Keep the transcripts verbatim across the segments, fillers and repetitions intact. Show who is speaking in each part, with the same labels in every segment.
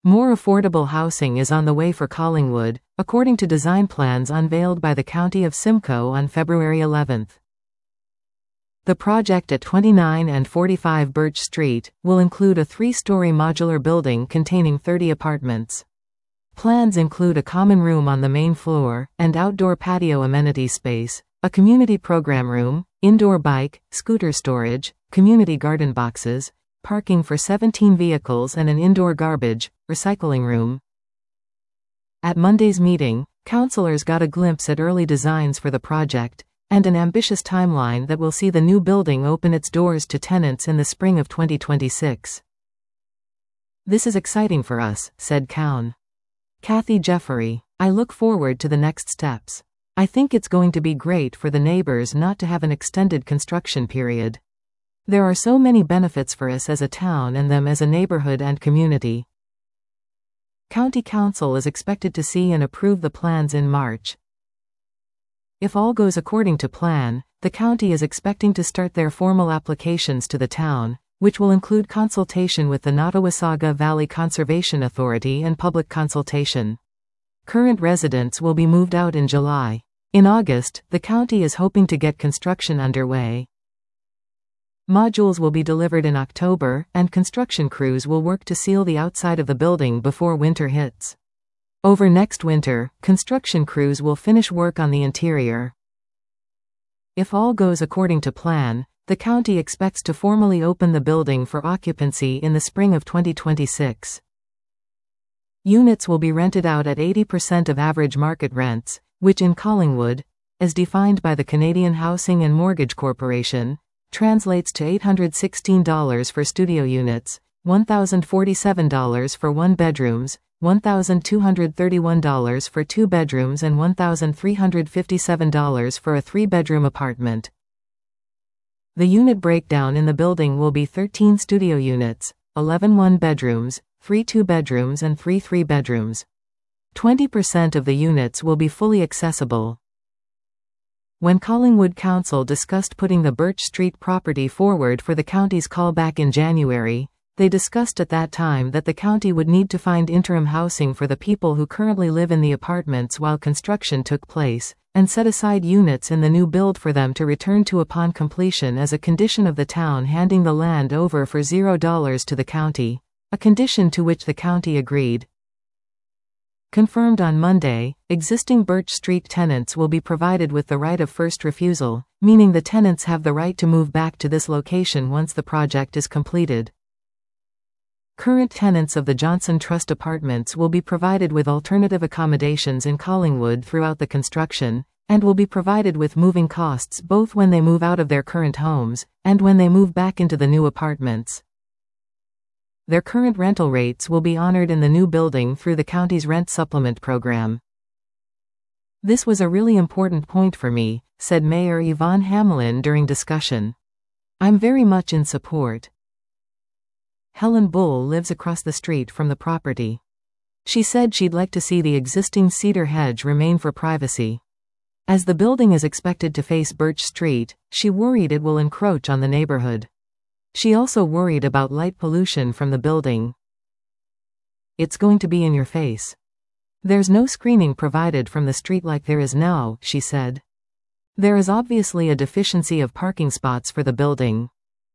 Speaker 1: More affordable housing is on the way for Collingwood, according to design plans unveiled by the County of Simcoe on February eleventh. The project at twenty-nine and forty-five Birch Street will include a three-story modular building containing thirty apartments. Plans include a common room on the main floor, and outdoor patio amenity space, a community program room, indoor bike, scooter storage, community garden boxes, parking for seventeen vehicles and an indoor garbage, recycling room. At Monday's meeting, councillors got a glimpse at early designs for the project, and an ambitious timeline that will see the new building open its doors to tenants in the spring of twenty twenty-six. "This is exciting for us," said Cowan. Kathy Jeffery, "I look forward to the next steps. I think it's going to be great for the neighbors not to have an extended construction period. There are so many benefits for us as a town and them as a neighborhood and community." County Council is expected to see and approve the plans in March. If all goes according to plan, the county is expecting to start their formal applications to the town, which will include consultation with the Nottawasaga Valley Conservation Authority and public consultation. Current residents will be moved out in July. In August, the county is hoping to get construction underway. Modules will be delivered in October, and construction crews will work to seal the outside of the building before winter hits. Over next winter, construction crews will finish work on the interior. If all goes according to plan, the county expects to formally open the building for occupancy in the spring of twenty twenty-six. Units will be rented out at eighty percent of average market rents, which in Collingwood, as defined by the Canadian Housing and Mortgage Corporation, translates to eight hundred sixteen dollars for studio units, one thousand forty-seven dollars for one-bedrooms, one thousand two hundred thirty-one dollars for two bedrooms and one thousand three hundred fifty-seven dollars for a three-bedroom apartment. The unit breakdown in the building will be thirteen studio units, eleven one-bedrooms, three two-bedrooms and three three-bedrooms. twenty percent of the units will be fully accessible. When Collingwood Council discussed putting the Birch Street property forward for the county's callback in January, they discussed at that time that the county would need to find interim housing for the people who currently live in the apartments while construction took place, and set aside units in the new build for them to return to upon completion as a condition of the town handing the land over for zero dollars to the county, a condition to which the county agreed. Confirmed on Monday, existing Birch Street tenants will be provided with the right of first refusal, meaning the tenants have the right to move back to this location once the project is completed. Current tenants of the Johnson Trust Apartments will be provided with alternative accommodations in Collingwood throughout the construction, and will be provided with moving costs both when they move out of their current homes, and when they move back into the new apartments. Their current rental rates will be honored in the new building through the county's rent supplement program. "This was a really important point for me," said Mayor Yvonne Hamlin during discussion. "I'm very much in support." Helen Bull lives across the street from the property. She said she'd like to see the existing cedar hedge remain for privacy. As the building is expected to face Birch Street, she worried it will encroach on the neighborhood. She also worried about light pollution from the building. "It's going to be in your face. There's no screening provided from the street like there is now," she said. "There is obviously a deficiency of parking spots for the building."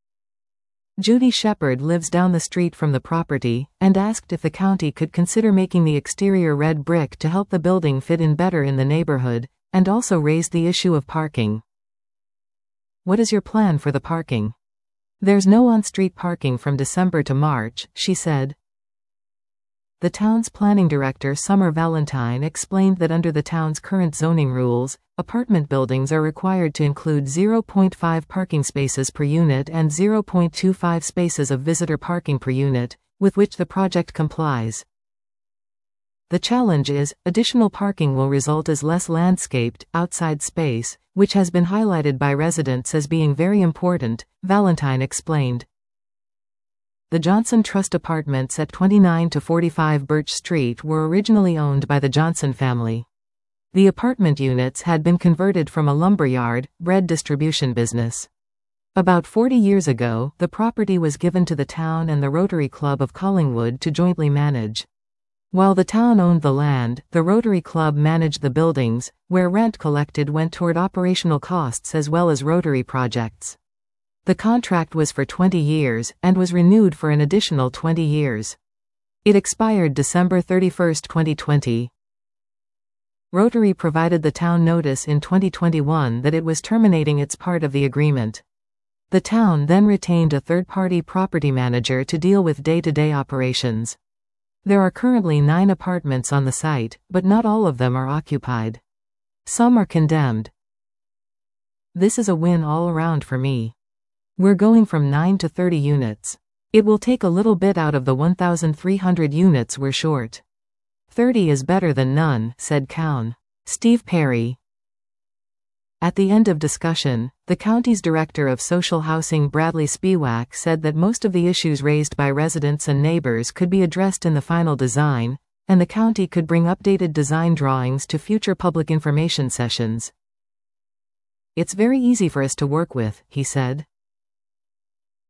Speaker 1: Judy Shepard lives down the street from the property, and asked if the county could consider making the exterior red brick to help the building fit in better in the neighborhood, and also raised the issue of parking. "What is your plan for the parking?" "There's no on-street parking from December to March," she said. The town's planning director Summer Valentine explained that under the town's current zoning rules, apartment buildings are required to include zero point five parking spaces per unit and zero point two five spaces of visitor parking per unit, with which the project complies. The challenge is, additional parking will result as less landscaped, outside space, which has been highlighted by residents as being very important, Valentine explained. The Johnson Trust Apartments at twenty-nine to forty-five Birch Street were originally owned by the Johnson family. The apartment units had been converted from a lumberyard, bread distribution business. About forty years ago, the property was given to the town and the Rotary Club of Collingwood to jointly manage. While the town owned the land, the Rotary Club managed the buildings, where rent collected went toward operational costs as well as Rotary projects. The contract was for twenty years, and was renewed for an additional twenty years. It expired December thirty-first, twenty twenty. Rotary provided the town notice in twenty twenty-one that it was terminating its part of the agreement. The town then retained a third-party property manager to deal with day-to-day operations. There are currently nine apartments on the site, but not all of them are occupied. Some are condemned. This is a win all around for me. We're going from nine to thirty units. It will take a little bit out of the one thousand three hundred units we're short. thirty is better than none, said Cown. Steve Perry. At the end of discussion, the county's Director of Social Housing Bradley Spiewak said that most of the issues raised by residents and neighbors could be addressed in the final design, and the county could bring updated design drawings to future public information sessions. It's very easy for us to work with, he said.